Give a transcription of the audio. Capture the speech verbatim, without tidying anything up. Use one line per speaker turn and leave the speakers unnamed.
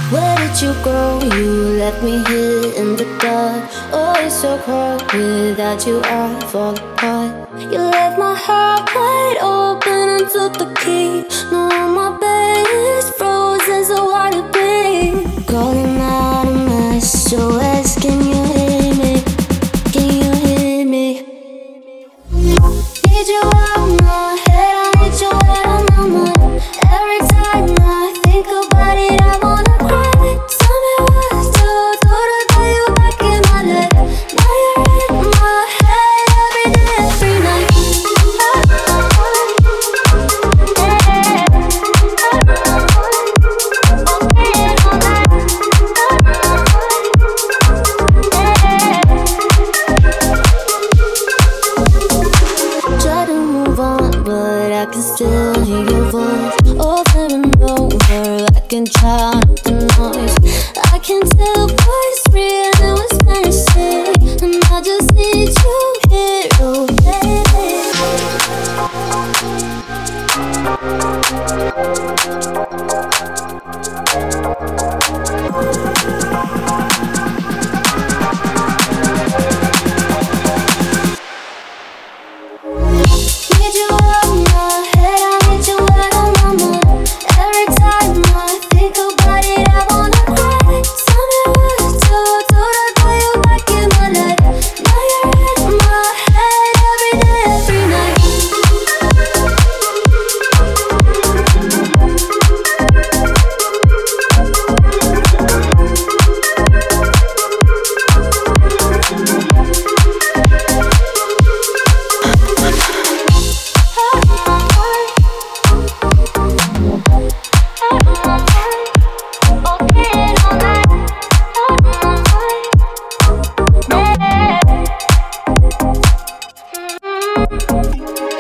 Where did you go? You left me here in the dark. Oh, it's so cold. Without you I fall apart. You left my heart wide open and took the key. Now my bed is frozen, so hard to breathe. Calling out a mess, so S, can you hear me? Can you hear me? Need you out of my head, I need you out of my mind. Every time I think about it, I wanna cry. Tell me what's to do to get you back in my life. Now you're in my head every day, every night. Try to move on, but I can still hear your voice over and over. I can drown out the noise. I can tell what's real and what's fantasy, and I just need you here, oh baby. Need you out of my head, I need you out of my mind. Every time I think about it, I wanna cry. Tell me what to do to get you back in my life. Now you're in my head every day, every night. Okay, all night.